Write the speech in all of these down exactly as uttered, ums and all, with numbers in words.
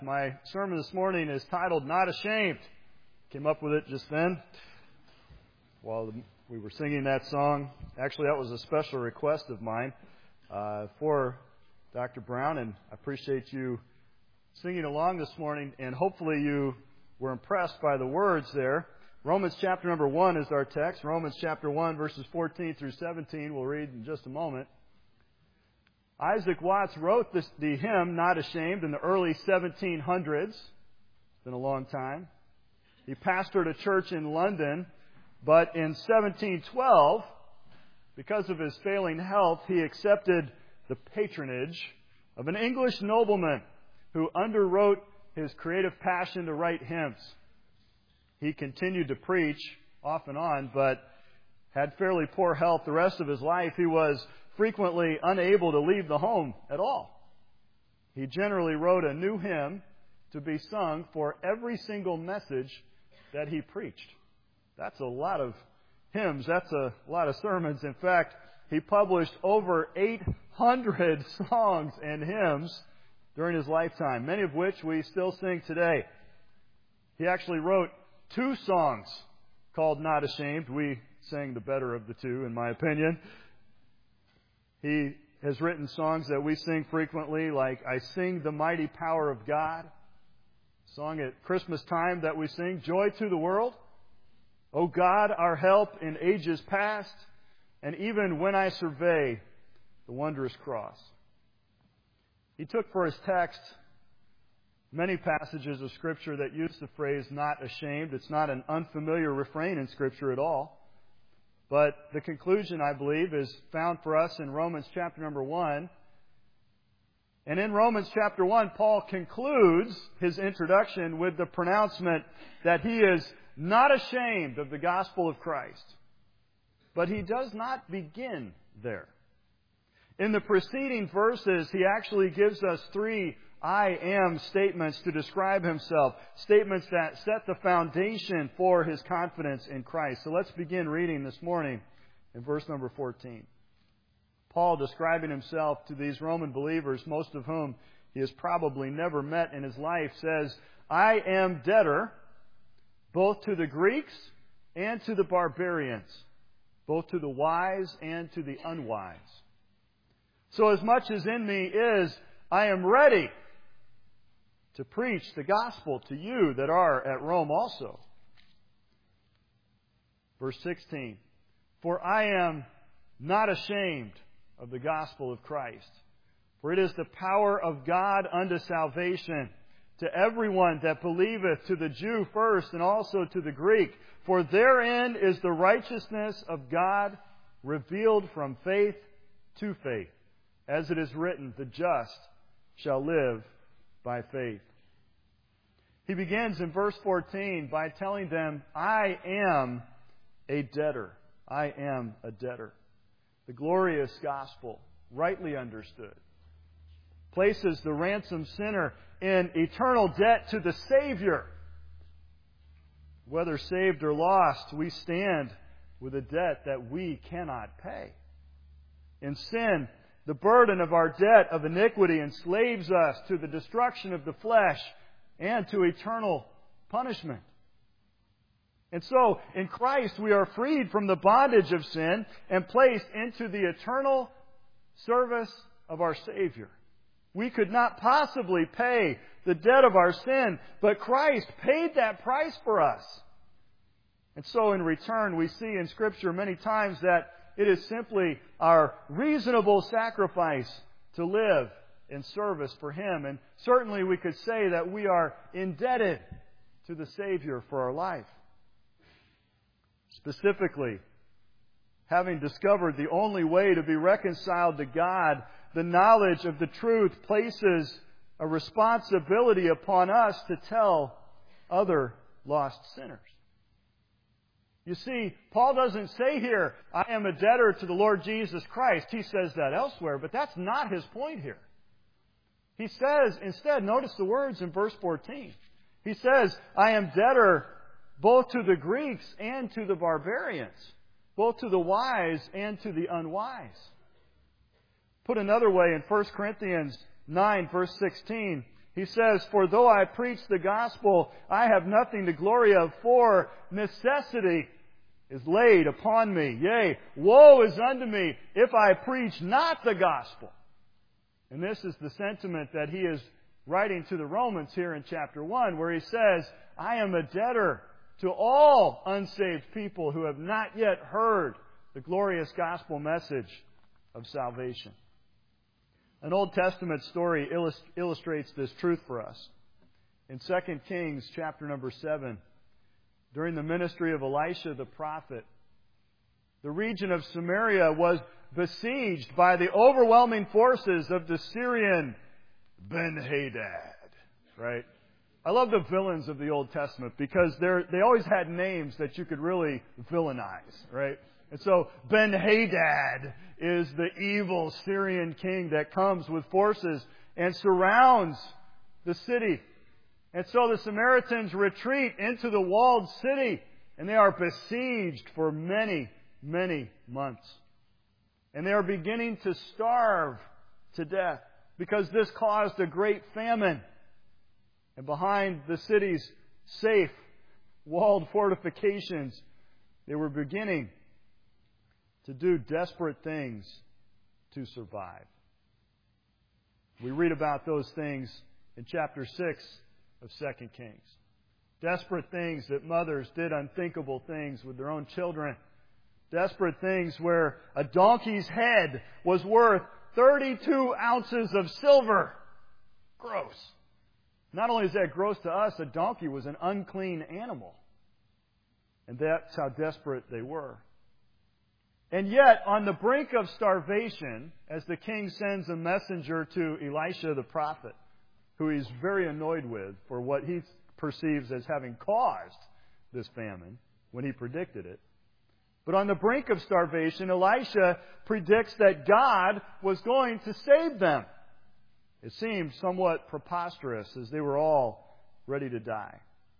My sermon this morning is titled, Not Ashamed. Came up with it just then while we were singing that song. Actually, that was a special request of mine uh, for Doctor Brown, and I appreciate you singing along this morning, and hopefully you were impressed by the words there. Romans chapter number one is our text. Romans chapter one, verses fourteen through seventeen, we'll read in just a moment. Isaac Watts wrote this, the hymn, Not Ashamed, in the early seventeen hundreds. It's been a long time. He pastored a church in London, but in seventeen twelve, because of his failing health, he accepted the patronage of an English nobleman who underwrote his creative passion to write hymns. He continued to preach off and on, but had fairly poor health the rest of his life. He was frequently unable to leave the home at all. He generally wrote a new hymn to be sung for every single message that he preached. That's a lot of hymns. That's a lot of sermons. In fact, he published over eight hundred songs and hymns during his lifetime, many of which we still sing today. He actually wrote two songs called Not Ashamed. We sang the better of the two, in my opinion. He has written songs that we sing frequently, like I Sing the Mighty Power of God, a song at Christmas time that we sing, Joy to the World, O God, our help in ages past, and even When I Survey the Wondrous Cross. He took for his text many passages of Scripture that use the phrase not ashamed. It's not an unfamiliar refrain in Scripture at all. But the conclusion, I believe, is found for us in Romans chapter number one. And in Romans chapter one, Paul concludes his introduction with the pronouncement that he is not ashamed of the gospel of Christ. But he does not begin there. In the preceding verses, he actually gives us three I am statements to describe himself, statements that set the foundation for his confidence in Christ. So let's begin reading this morning in verse number fourteen. Paul, describing himself to these Roman believers, most of whom he has probably never met in his life, says, I am debtor both to the Greeks and to the barbarians, both to the wise and to the unwise. So as much as in me is, I am ready to preach the gospel to you that are at Rome also. Verse sixteen, for I am not ashamed of the gospel of Christ, for it is the power of God unto salvation to everyone that believeth, to the Jew first and also to the Greek. For therein is the righteousness of God revealed from faith to faith, as it is written, the just shall live by faith. He begins in verse fourteen by telling them, I am a debtor. I am a debtor. The glorious gospel, rightly understood, places the ransomed sinner in eternal debt to the Savior. Whether saved or lost, we stand with a debt that we cannot pay. In sin, the burden of our debt of iniquity enslaves us to the destruction of the flesh and to eternal punishment. And so, in Christ, we are freed from the bondage of sin and placed into the eternal service of our Savior. We could not possibly pay the debt of our sin, but Christ paid that price for us. And so, in return, we see in Scripture many times that it is simply our reasonable sacrifice to live in service for Him. And certainly we could say that we are indebted to the Savior for our life. Specifically, having discovered the only way to be reconciled to God, the knowledge of the truth places a responsibility upon us to tell other lost sinners. You see, Paul doesn't say here, I am a debtor to the Lord Jesus Christ. He says that elsewhere, but that's not his point here. He says, instead, notice the words in verse fourteen. He says, I am debtor both to the Greeks and to the barbarians, both to the wise and to the unwise. Put another way, in First Corinthians nine, verse sixteen, He says, "For though I preach the gospel, I have nothing to glory of, for necessity is laid upon me. Yea, woe is unto me if I preach not the gospel." And this is the sentiment that he is writing to the Romans here in chapter one, where he says, "I am a debtor to all unsaved people who have not yet heard the glorious gospel message of salvation." An Old Testament story illustrates this truth for us. In Second Kings chapter number seven, during the ministry of Elisha the prophet, the region of Samaria was besieged by the overwhelming forces of the Syrian Ben-Hadad. Right? I love the villains of the Old Testament because they're, they always had names that you could really villainize. Right? And so Ben-Hadad is the evil Syrian king that comes with forces and surrounds the city. And so the Samaritans retreat into the walled city, and they are besieged for many, many months. And they are beginning to starve to death because this caused a great famine. And behind the city's safe, walled fortifications, they were beginning to do desperate things to survive. We read about those things in chapter six of Second Kings. Desperate things that mothers did unthinkable things with their own children. Desperate things where a donkey's head was worth thirty-two ounces of silver. Gross. Not only is that gross to us, a donkey was an unclean animal. And that's how desperate they were. And yet, on the brink of starvation, as the king sends a messenger to Elisha the prophet, who he's very annoyed with for what he perceives as having caused this famine when he predicted it. But on the brink of starvation, Elisha predicts that God was going to save them. It seemed somewhat preposterous as they were all ready to die.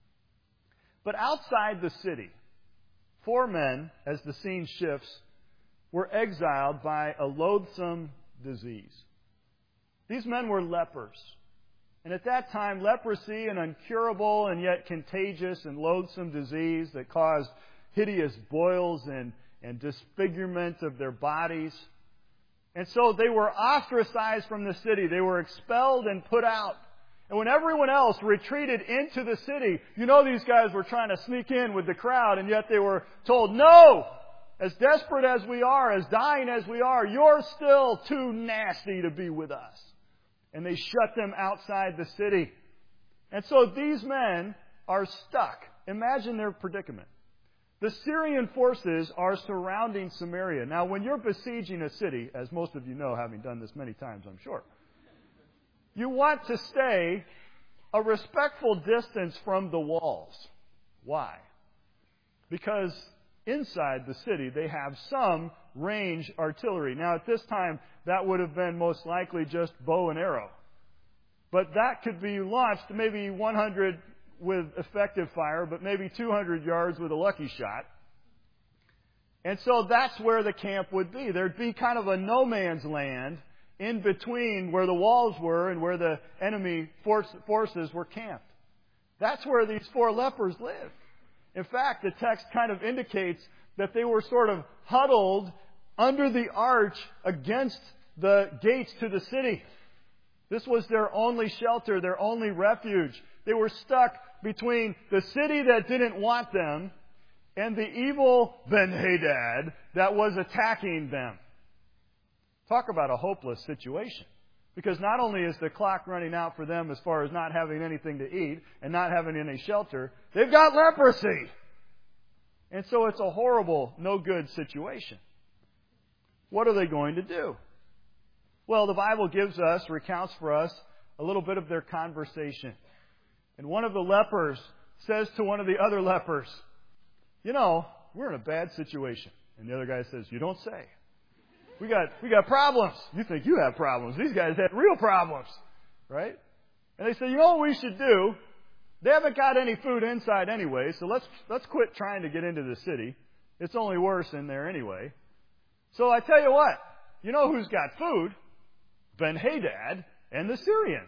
But outside the city, four men, as the scene shifts, were exiled by a loathsome disease. These men were lepers. And at that time, leprosy, an incurable and yet contagious and loathsome disease that caused hideous boils and, and disfigurement of their bodies. And so they were ostracized from the city. They were expelled and put out. And when everyone else retreated into the city, you know these guys were trying to sneak in with the crowd, and yet they were told, "No! As desperate as we are, as dying as we are, you're still too nasty to be with us." And they shut them outside the city. And so these men are stuck. Imagine their predicament. The Syrian forces are surrounding Samaria. Now, when you're besieging a city, as most of you know, having done this many times, I'm sure, you want to stay a respectful distance from the walls. Why? Because inside the city, they have some range artillery. Now, at this time, that would have been most likely just bow and arrow. But that could be launched maybe one hundred with effective fire, but maybe two hundred yards with a lucky shot. And so that's where the camp would be. There'd be kind of a no man's land in between where the walls were and where the enemy forces were camped. That's where these four lepers lived. In fact, the text kind of indicates that they were sort of huddled under the arch against the gates to the city. This was their only shelter, their only refuge. They were stuck between the city that didn't want them and the evil Ben-Hadad that was attacking them. Talk about a hopeless situation. Because not only is the clock running out for them as far as not having anything to eat and not having any shelter, they've got leprosy. And so it's a horrible, no good situation. What are they going to do? Well, the Bible gives us, recounts for us, a little bit of their conversation. And one of the lepers says to one of the other lepers, "You know, we're in a bad situation." And the other guy says, "You don't say. We got we got problems. You think you have problems. These guys had real problems." Right? And they say, "You know what we should do? They haven't got any food inside anyway, so let's let's quit trying to get into the city. It's only worse in there anyway. So I tell you what, you know who's got food? Ben-Hadad and the Syrians.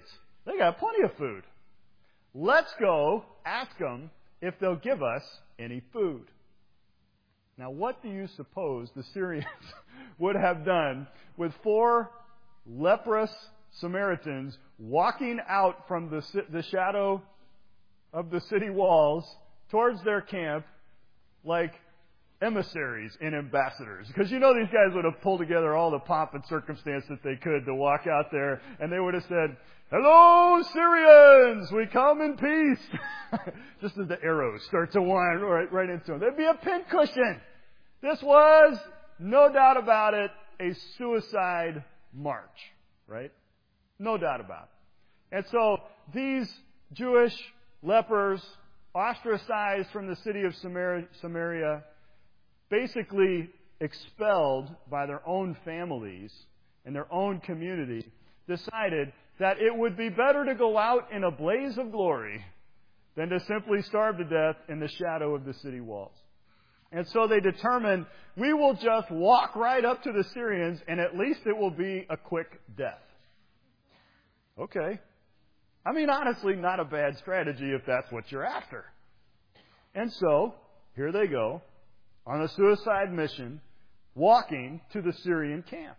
They got plenty of food. Let's go ask them if they'll give us any food. Now, what do you suppose the Syrians would have done with four leprous Samaritans walking out from the, the shadow of the city walls towards their camp like emissaries and ambassadors? Because you know these guys would have pulled together all the pomp and circumstance that they could to walk out there, and they would have said, "Hello, Syrians! We come in peace." Just as the arrows start to wind right, right into them. There'd be a pincushion. This was, no doubt about it, a suicide march, right? No doubt about it. And so these Jewish lepers, ostracized from the city of Samaria, basically expelled by their own families and their own community, decided that it would be better to go out in a blaze of glory than to simply starve to death in the shadow of the city walls. And so they determined, we will just walk right up to the Syrians, and at least it will be a quick death. Okay. I mean, honestly, not a bad strategy if that's what you're after. And so, here they go, on a suicide mission, walking to the Syrian camp.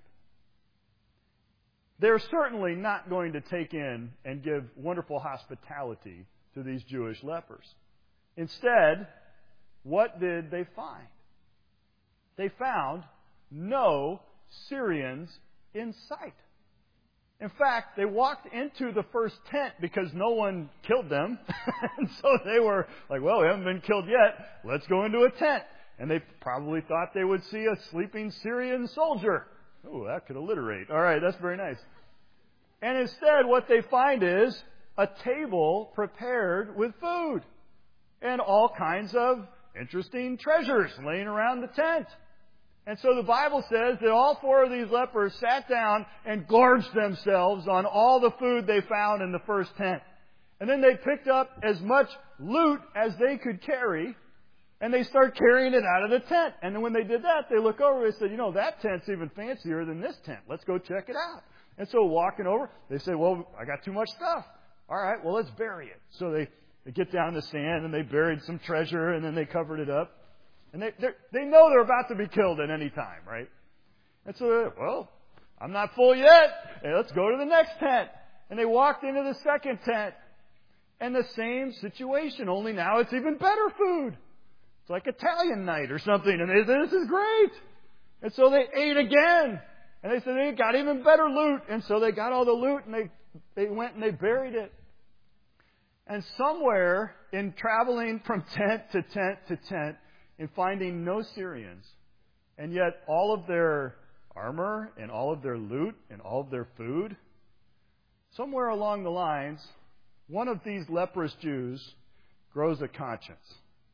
They're certainly not going to take in and give wonderful hospitality to these Jewish lepers. Instead, what did they find? They found no Syrians in sight. In fact, they walked into the first tent because no one killed them. And so they were like, well, we haven't been killed yet. Let's go into a tent. And they probably thought they would see a sleeping Syrian soldier. Oh, that could alliterate. All right, that's very nice. And instead, what they find is a table prepared with food and all kinds of interesting treasures laying around the tent. And so the Bible says that all four of these lepers sat down and gorged themselves on all the food they found in the first tent. And then they picked up as much loot as they could carry, and they start carrying it out of the tent. And then when they did that, they look over and they said, you know, that tent's even fancier than this tent. Let's go check it out. And so walking over, they say, well, I got too much stuff. All right, well, let's bury it. So they, they get down in the sand, and they buried some treasure, and then they covered it up. And they they know they're about to be killed at any time, right? And so they're, well, I'm not full yet. Hey, let's go to the next tent. And they walked into the second tent. And the same situation, only now it's even better food. It's like Italian night or something. And they said, this is great. And so they ate again. And they said they got even better loot. And so they got all the loot and they, they went and they buried it. And somewhere in traveling from tent to tent to tent, in finding no Syrians, and yet all of their armor and all of their loot and all of their food, somewhere along the lines, one of these leprous Jews grows a conscience.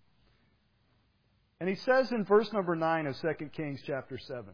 And he says in verse number nine of Second Kings chapter seven,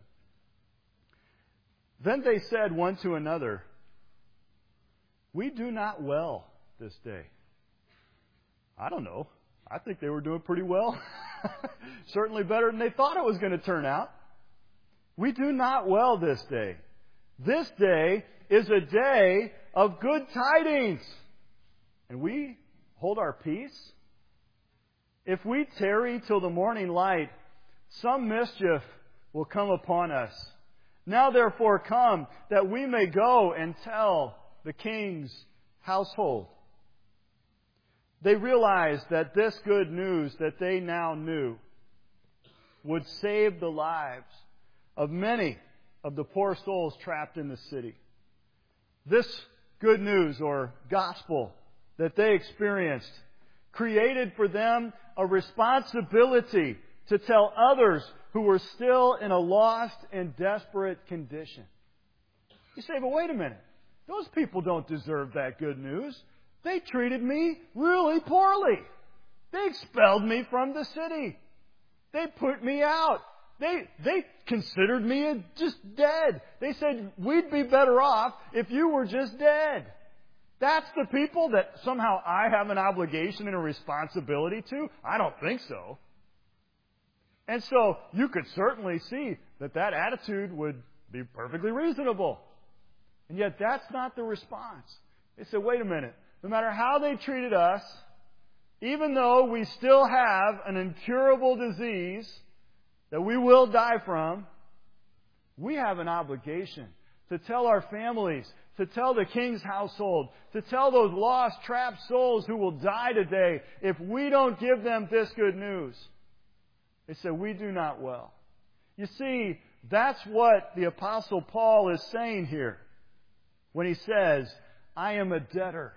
then they said one to another, we do not well this day. I don't know. I think they were doing pretty well. Certainly better than they thought it was going to turn out. We do not well this day. This day is a day of good tidings. And we hold our peace. If we tarry till the morning light, some mischief will come upon us. Now therefore come, that we may go and tell the king's household. They realized that this good news that they now knew would save the lives of many of the poor souls trapped in the city. This good news or gospel that they experienced created for them a responsibility to tell others who were still in a lost and desperate condition. You say, but wait a minute. Those people don't deserve that good news. They treated me really poorly. They expelled me from the city. They put me out. They they considered me just dead. They said, we'd be better off if you were just dead. That's the people that somehow I have an obligation and a responsibility to? I don't think so. And so you could certainly see that that attitude would be perfectly reasonable. And yet that's not the response. They said, wait a minute. No matter how they treated us, even though we still have an incurable disease that we will die from, we have an obligation to tell our families, to tell the king's household, to tell those lost, trapped souls who will die today if we don't give them this good news. They said, we do not well. You see, that's what the Apostle Paul is saying here when he says, I am a debtor.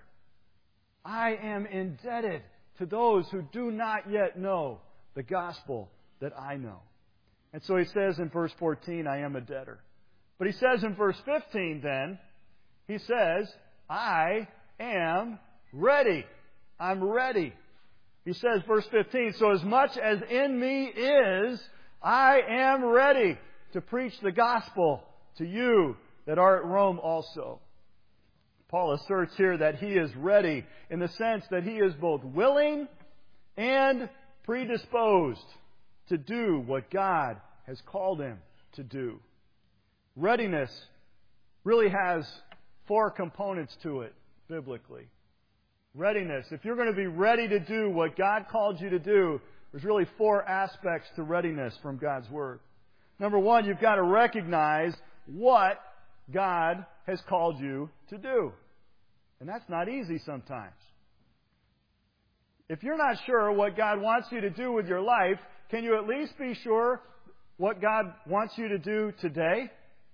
I am indebted to those who do not yet know the gospel that I know. And so he says in verse fourteen, I am a debtor. But he says in verse fifteen then, he says, I am ready. I'm ready. He says, verse fifteen, so as much as in me is, I am ready to preach the gospel to you that are at Rome also. Paul asserts here that he is ready in the sense that he is both willing and predisposed to do what God has called him to do. Readiness really has four components to it biblically. Readiness. If you're going to be ready to do what God called you to do, there's really four aspects to readiness from God's Word. Number one, you've got to recognize what God has called you to do. And that's not easy sometimes. If you're not sure what God wants you to do with your life, can you at least be sure what God wants you to do today?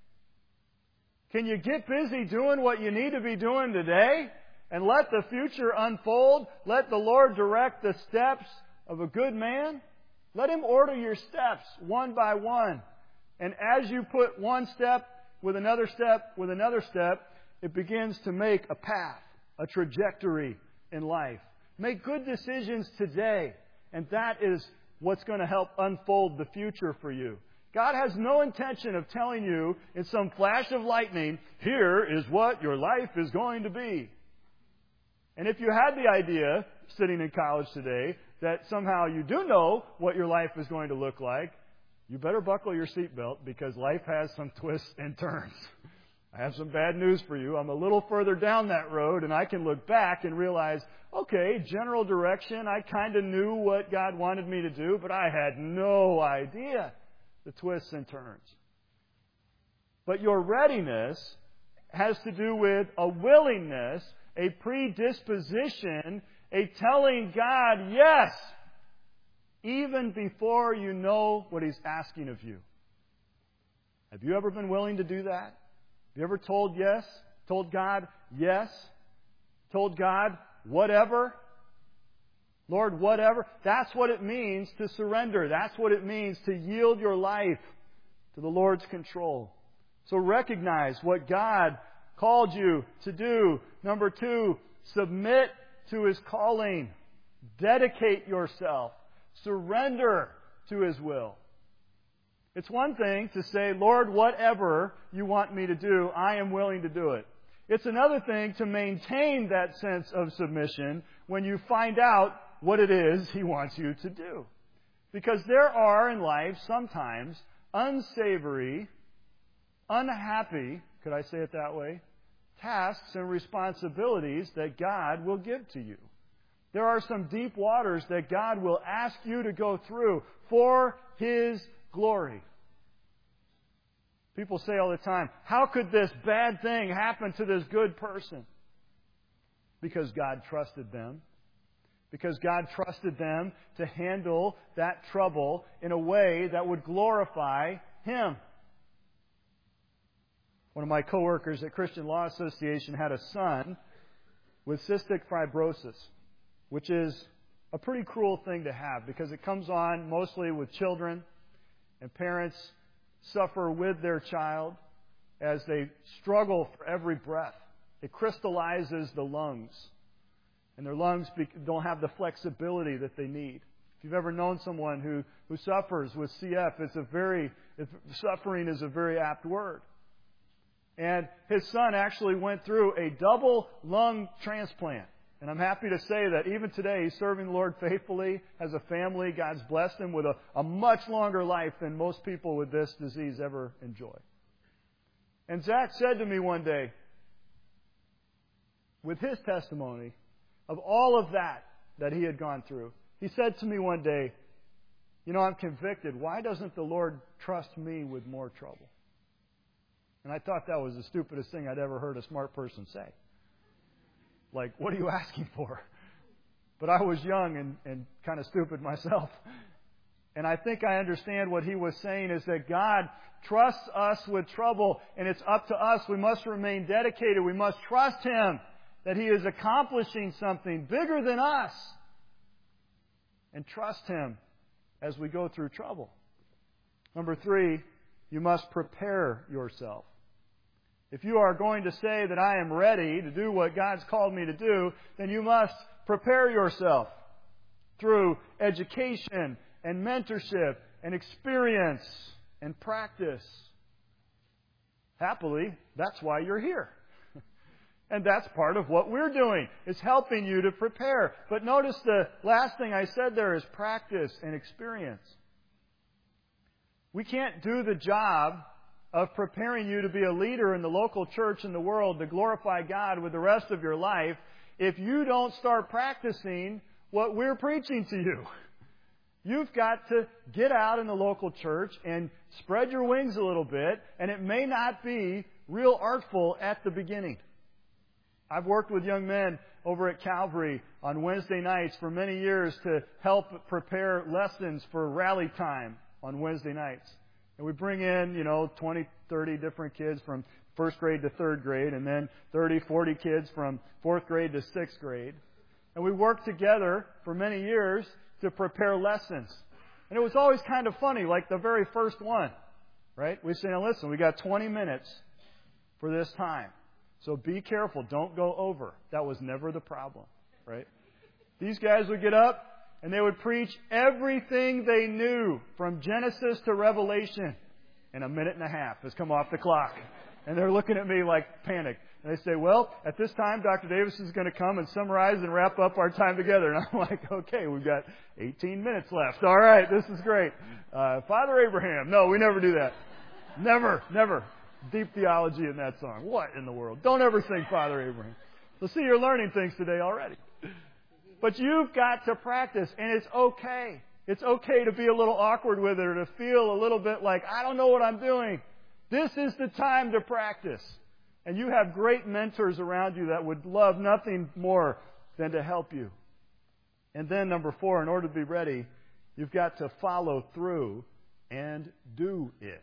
Can you get busy doing what you need to be doing today and let the future unfold? Let the Lord direct the steps of a good man? Let Him order your steps one by one. And as you put one step with another step with another step, it begins to make a path, a trajectory in life. Make good decisions today, and that is what's going to help unfold the future for you. God has no intention of telling you in some flash of lightning, here is what your life is going to be. And if you had the idea, sitting in college today, that somehow you do know what your life is going to look like, you better buckle your seatbelt because life has some twists and turns. I have some bad news for you. I'm a little further down that road, and I can look back and realize, okay, general direction, I kind of knew what God wanted me to do, but I had no idea the twists and turns. But your readiness has to do with a willingness, a predisposition, a telling God yes, even before you know what He's asking of you. Have you ever been willing to do that? Have you ever told yes? Told God yes? Told God whatever? Lord, whatever. That's what it means to surrender. That's what it means to yield your life to the Lord's control. So recognize what God called you to do. Number two, submit to His calling. Dedicate yourself. Surrender to His will. It's one thing to say, Lord, whatever you want me to do, I am willing to do it. It's another thing to maintain that sense of submission when you find out what it is He wants you to do. Because there are in life sometimes unsavory, unhappy, could I say it that way, tasks and responsibilities that God will give to you. There are some deep waters that God will ask you to go through for His glory. People say all the time, how could this bad thing happen to this good person? Because God trusted them. Because God trusted them to handle that trouble in a way that would glorify Him. One of my coworkers at Christian Law Association had a son with cystic fibrosis, which is a pretty cruel thing to have because it comes on mostly with children, and parents suffer with their child as they struggle for every breath. It crystallizes the lungs, and their lungs don't have the flexibility that they need. If you've ever known someone who, who suffers with C F, it's a very, it's, suffering is a very apt word. And his son actually went through a double lung transplant. And I'm happy to say that even today he's serving the Lord faithfully, has a family. God's blessed him with a, a much longer life than most people with this disease ever enjoy. And Zach said to me one day, with his testimony of all of that that he had gone through. He said to me one day, you know, I'm convicted. Why doesn't the Lord trust me with more trouble? And I thought that was the stupidest thing I'd ever heard a smart person say. Like, what are you asking for? But I was young and, and kind of stupid myself. And I think I understand what he was saying is that God trusts us with trouble, and it's up to us. We must remain dedicated. We must trust Him that He is accomplishing something bigger than us. And trust Him as we go through trouble. Number three, you must prepare yourself. If you are going to say that I am ready to do what God's called me to do, then you must prepare yourself through education and mentorship and experience and practice. Happily, that's why you're here. And that's part of what we're doing, is helping you to prepare. But notice the last thing I said there is practice and experience. We can't do the job of preparing you to be a leader in the local church in the world to glorify God with the rest of your life if you don't start practicing what we're preaching to you. You've got to get out in the local church and spread your wings a little bit, and it may not be real artful at the beginning. I've worked with young men over at Calvary on Wednesday nights for many years to help prepare lessons for rally time on Wednesday nights. And we bring in, you know, twenty, thirty different kids from first grade to third grade, and then thirty, forty kids from fourth grade to sixth grade. And we worked together for many years to prepare lessons. And it was always kind of funny, like the very first one, right? We say, now listen, we got twenty minutes for this time. So be careful. Don't go over. That was never the problem, right? These guys would get up and they would preach everything they knew from Genesis to Revelation. And a minute and a half has come off the clock. And they're looking at me like panicked. And they say, well, at this time, Doctor Davis is going to come and summarize and wrap up our time together. And I'm like, okay, we've got eighteen minutes left. All right, this is great. Uh, Father Abraham. No, we never do that. Never, never. Deep theology in that song. What in the world? Don't ever sing Father Abraham. So see, you're learning things today already. But you've got to practice, and it's okay. It's okay to be a little awkward with it or to feel a little bit like, I don't know what I'm doing. This is the time to practice. And you have great mentors around you that would love nothing more than to help you. And then number four, in order to be ready, you've got to follow through and do it.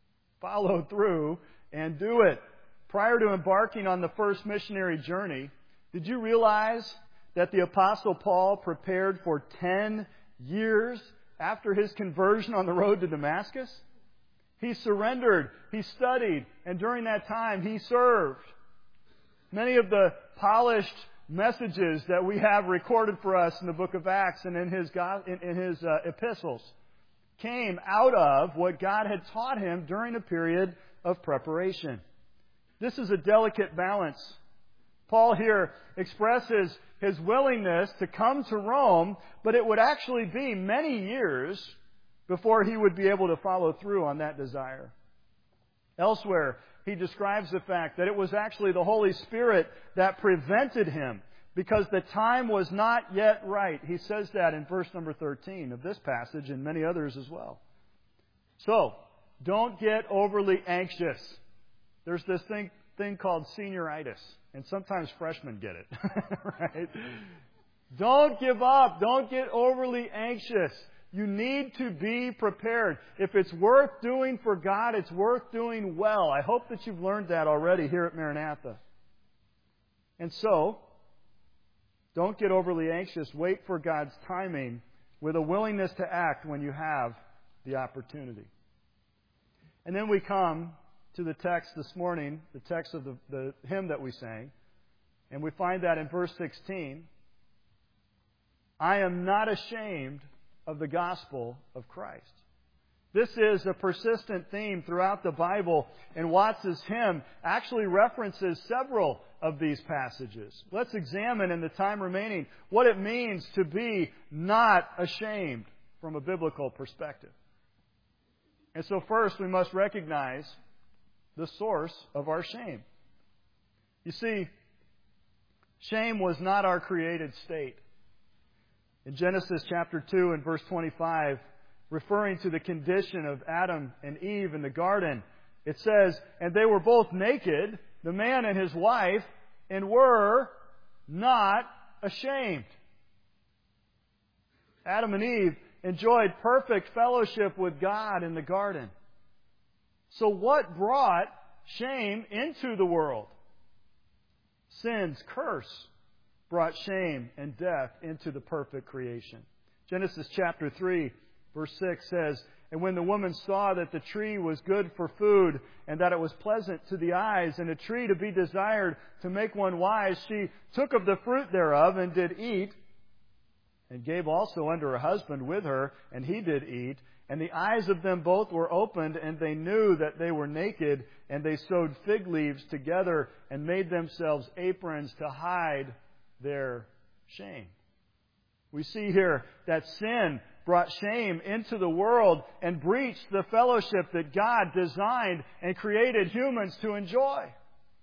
Follow through and do it. Prior to embarking on the first missionary journey, did you realize that the Apostle Paul prepared for ten years after his conversion on the road to Damascus? He surrendered, he studied, and during that time he served. Many of the polished messages that we have recorded for us in the book of Acts and in his, in his uh, epistles came out of what God had taught him during a period of preparation. This is a delicate balance. Paul here expresses his willingness to come to Rome, but it would actually be many years before he would be able to follow through on that desire. Elsewhere, he describes the fact that it was actually the Holy Spirit that prevented him because the time was not yet right. He says that in verse number thirteen of this passage and many others as well. So, don't get overly anxious. There's this thing, thing called senioritis, and sometimes freshmen get it. Right? Don't give up. Don't get overly anxious. You need to be prepared. If it's worth doing for God, it's worth doing well. I hope that you've learned that already here at Maranatha. And so, don't get overly anxious. Wait for God's timing with a willingness to act when you have the opportunity. And then we come to the text this morning, the text of the, the hymn that we sang, and we find that in verse sixteen, I am not ashamed of the gospel of Christ. This is a persistent theme throughout the Bible, and Watts' hymn actually references several of these passages. Let's examine in the time remaining what it means to be not ashamed from a biblical perspective. And so first we must recognize the source of our shame. You see, Shame was not our created state. In Genesis chapter two and verse twenty-five, referring to the condition of Adam and Eve in the garden, it says, "And they were both naked, the man and his wife, and were not ashamed." Adam and Eve enjoyed perfect fellowship with God in the garden. So what brought shame into the world? Sin's curse brought shame and death into the perfect creation. Genesis chapter three, verse six says, "And when the woman saw that the tree was good for food, and that it was pleasant to the eyes, and a tree to be desired to make one wise, she took of the fruit thereof, and did eat, and gave also unto her husband with her, and he did eat. And the eyes of them both were opened, and they knew that they were naked, and they sewed fig leaves together, and made themselves aprons to hide their shame." We see here that sin brought shame into the world and breached the fellowship that God designed and created humans to enjoy.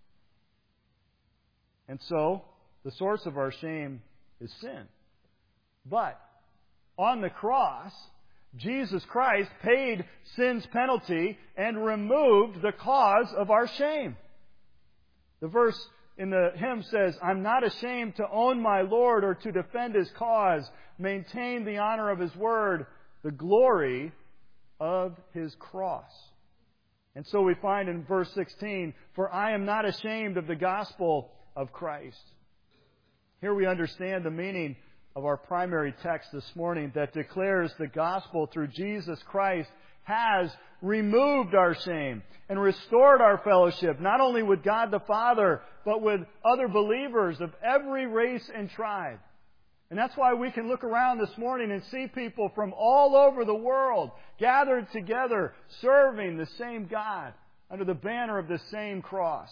And so, the source of our shame is sin. But, on the cross, Jesus Christ paid sin's penalty and removed the cause of our shame. The verse in the hymn says, "I'm not ashamed to own my Lord or to defend His cause, maintain the honor of His word, the glory of His cross." And so we find in verse sixteen, "For I am not ashamed of the gospel of Christ." Here we understand the meaning of our primary text this morning that declares the gospel through Jesus Christ has removed our shame and restored our fellowship, not only with God the Father, but with other believers of every race and tribe. And that's why we can look around this morning and see people from all over the world gathered together, serving the same God under the banner of the same cross.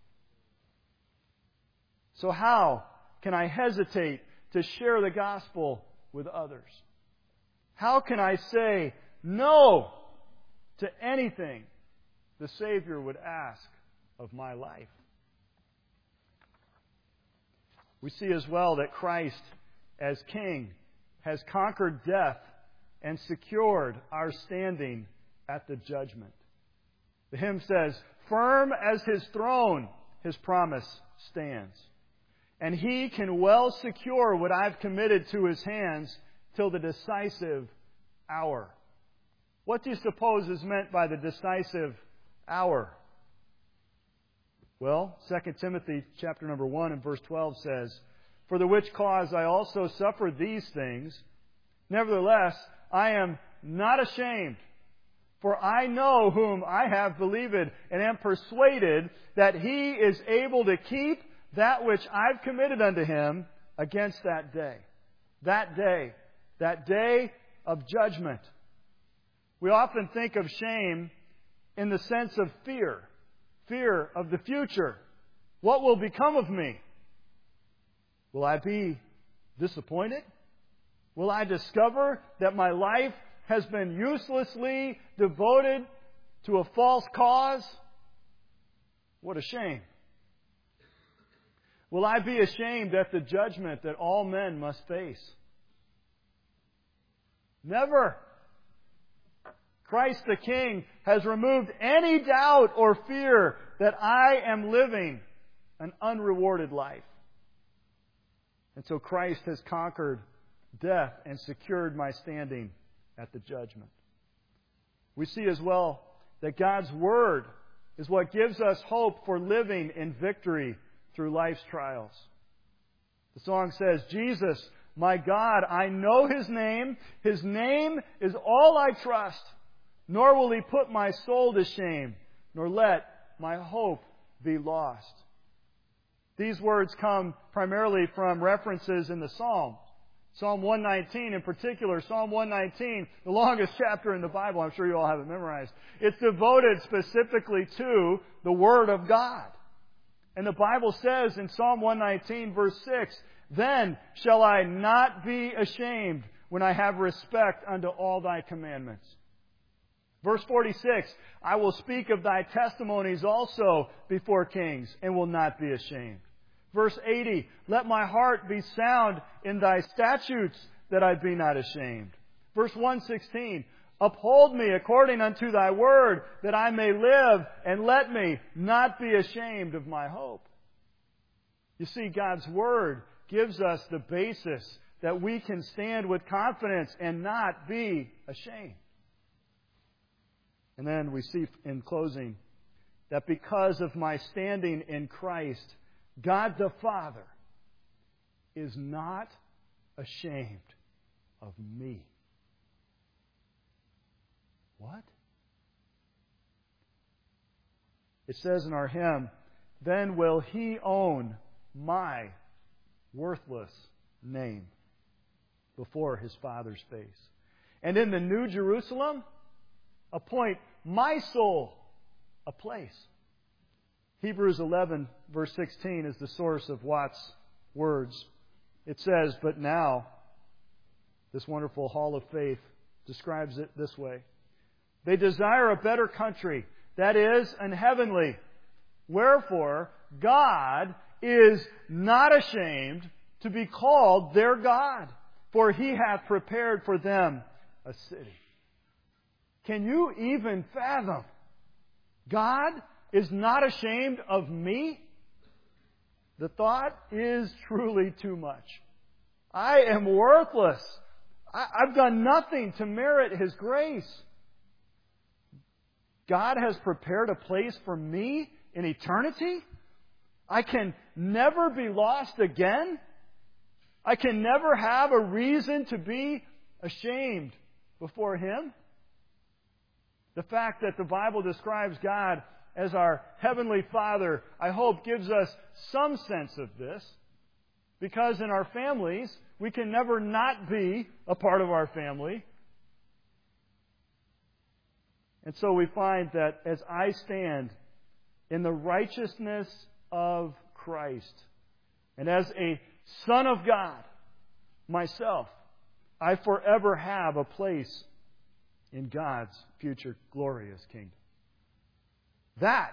So how can I hesitate to share the gospel with others? How can I say no to anything the Savior would ask of my life? We see as well that Christ, as King, has conquered death and secured our standing at the judgment. The hymn says, "Firm as His throne, His promise stands. And He can well secure what I've committed to His hands till the decisive hour." What do you suppose is meant by the decisive hour? Well, Second Timothy chapter number one and verse twelve says, "For the which cause I also suffered these things. Nevertheless, I am not ashamed, for I know whom I have believed, and am persuaded that He is able to keep that which I've committed unto Him against that day." That day. That day of judgment. We often think of shame in the sense of fear. Fear of the future. What will become of me? Will I be disappointed? Will I discover that my life has been uselessly devoted to a false cause? What a shame. Will I be ashamed at the judgment that all men must face? Never. Christ the King has removed any doubt or fear that I am living an unrewarded life. And so Christ has conquered death and secured my standing at the judgment. We see as well that God's Word is what gives us hope for living in victory through life's trials. The song says, "Jesus, my God, I know His name. His name is all I trust. Nor will He put my soul to shame, nor let my hope be lost." These words come primarily from references in the Psalms. Psalm one nineteen in particular, Psalm one nineteen, the longest chapter in the Bible. I'm sure you all have it memorized. It's devoted specifically to the Word of God. And the Bible says in Psalm one nineteen, verse six, "Then shall I not be ashamed when I have respect unto all Thy commandments." Verse forty-six, "I will speak of Thy testimonies also before kings, and will not be ashamed." Verse eighty, let my heart be sound in thy statutes, that I be not ashamed. Verse one sixteen, uphold me according unto thy word, that I may live, and let me not be ashamed of my hope. You see, God's word gives us the basis that we can stand with confidence and not be ashamed. And then we see in closing that because of my standing in Christ, God the Father is not ashamed of me. What? It says in our hymn, then will He own my worthless name before His Father's face. And in the New Jerusalem, appoint my soul a place. Hebrews eleven, verse sixteen, is the source of Watt's words. It says, but now, this wonderful hall of faith describes it this way. They desire a better country, that is, an heavenly. Wherefore, God is not ashamed to be called their God, for He hath prepared for them a city. Can you even fathom? God is not ashamed of me? The thought is truly too much. I am worthless. I, I've done nothing to merit His grace. God has prepared a place for me in eternity? I can never be lost again? I can never have a reason to be ashamed before Him? The fact that the Bible describes God as our Heavenly Father, I hope, gives us some sense of this. Because in our families, we can never not be a part of our family. And so we find that as I stand in the righteousness of Christ, and as a Son of God myself, I forever have a place in God's future glorious kingdom. That,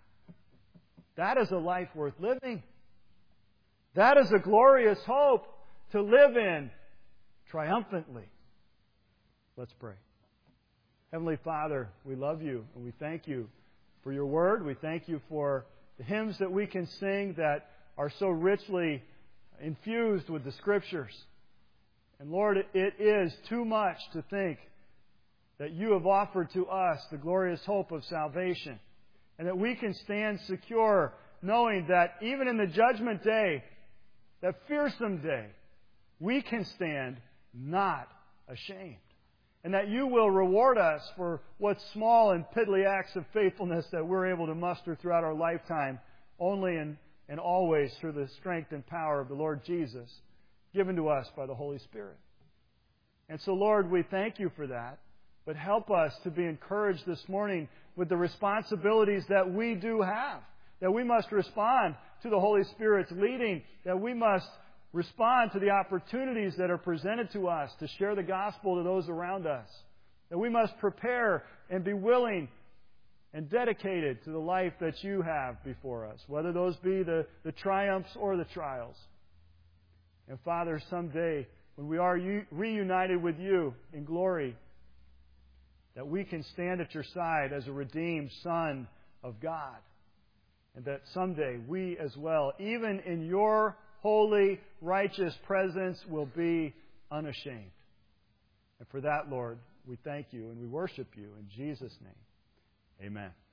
that is a life worth living. That is a glorious hope to live in triumphantly. Let's pray. Heavenly Father, we love You and we thank You for Your Word. We thank You for the hymns that we can sing that are so richly infused with the Scriptures. And Lord, it is too much to think that You have offered to us the glorious hope of salvation, and that we can stand secure knowing that even in the judgment day, that fearsome day, we can stand not ashamed. And that You will reward us for what small and piddly acts of faithfulness that we're able to muster throughout our lifetime, only and, and always through the strength and power of the Lord Jesus, given to us by the Holy Spirit. And so, Lord, we thank You for that. But help us to be encouraged this morning with the responsibilities that we do have. That we must respond to the Holy Spirit's leading. That we must respond to the opportunities that are presented to us to share the gospel to those around us. That we must prepare and be willing and dedicated to the life that You have before us, whether those be the, the triumphs or the trials. And Father, someday when we are reunited with You in glory, that we can stand at Your side as a redeemed Son of God. And that someday we as well, even in Your holy, righteous presence, will be unashamed. And for that, Lord, we thank You and we worship You in Jesus' name. Amen.